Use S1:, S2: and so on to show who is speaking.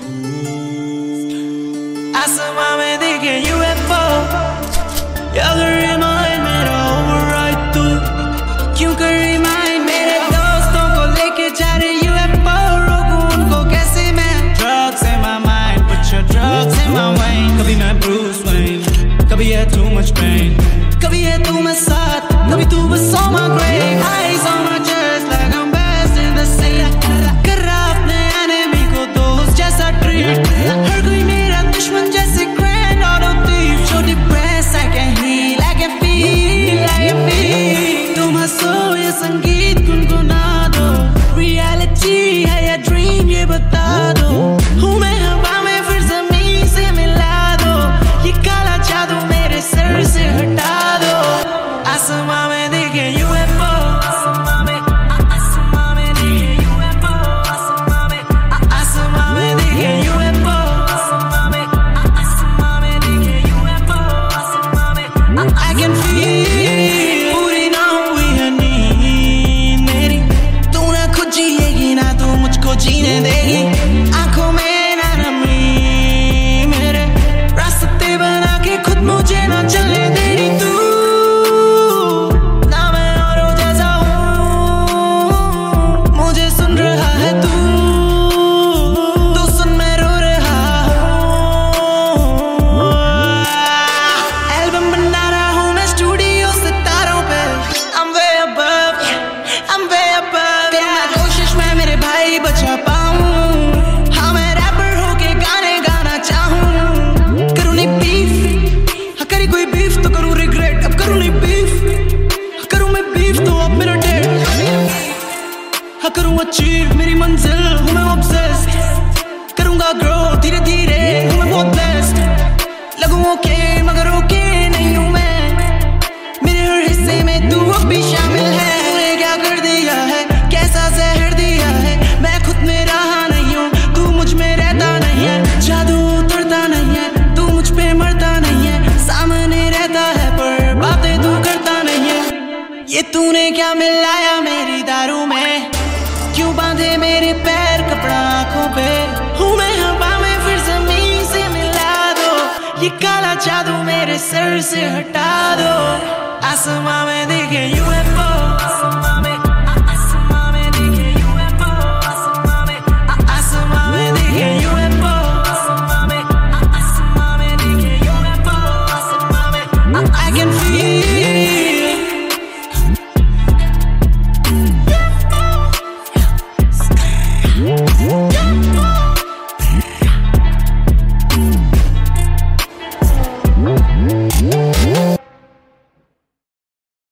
S1: आसमां में दिखे UFO, अगर रिमाइंड मेरा ओवरराइड तू क्यों कर रिमाइंड मेरे दोस्तों को लेके जा रहे UFO, रोकूं उनको कैसे मैं? Drugs in my mind, put your drugs in my vein. कभी मैं Bruce Wayne, कभी है too much pain, कभी है तू मैं साथ, कभी तू बस on my grave. Eyes on my chest like I'm best in the scene. कर रहा अपने enemy को दोस्त जैसा treat. हर कोई मेरा दुश्मन जैसे grand auto thief. So depressed I can heal, I can feel, I can feel. तुम हंसो ये संगीत गुनगुना दो. Reality है या dream ये बता दो. हूँ मैं हवा में फिर ज़मीन से मिला दो. ये काला जादू मेरे सर से हटा दो. आसमां में दिखे UFO, आसमां में दिखे UFO, आसमां में दिखे UFO, आसमां में दिखे UFO, I can feel. पूरी ना हुई है नींद मेरी, तू ना खुद जिएगी ना तू मुझको जीने देगी. आंखों में ना नमी मेरे, रास्ते बना के खुद मुझे ना चलने देगी तू. ना मैं औरों जैसा हूँ, मुझे सुन रहा है तू, तू सुन मैं रो रहा हूँ. एल्बम बना रहा हूँ मैं स्टूडियो सितारों पे. I'm way above, I'm way above. फिर मैं कोशिश में मेरे भाई बचा पाऊँ. हाँ मैं रैपर होके गाने गाना चाहूँ. करूँ नहीं बीफ, हाँ करी कोई बीफ तो करूँ रिग्रेट. अब करूँ नहीं बीफ, करूँ मैं बीफ तो अब मेरा डेट. हाँ करूँ अचीव मेरी मंजिल, हूँ मैं ऑब्सेस्ड. करूँगा ग्रो धीरे धीरे, हूँ मैं बहुत बेस्ट. लगूँ ओके मगर ओके नहीं हूँ मैं. मेरे हर हिस्से में तू अब भी शामिल है. तूने क्या कर दिया है, कैसा जहर दिया है. मैं खुद में रहा नहीं हूँ, तू मुझ में रहता नहीं है. जादू उतरता नहीं है, तू मुझ पे मरता नहीं है. सामने रहता है पर बातें तू करता नहीं है. ये तूने क्या मिलाया मेरी दारू में, क्यों बांधे मेरे पैर कपड़ा आंखों पे. हूँ मैं हवा में फिर ज़मीन से मिला दो. ये काला जादू मेरे सर से हटा दो. आसमां में दिखे UFO, आसमां में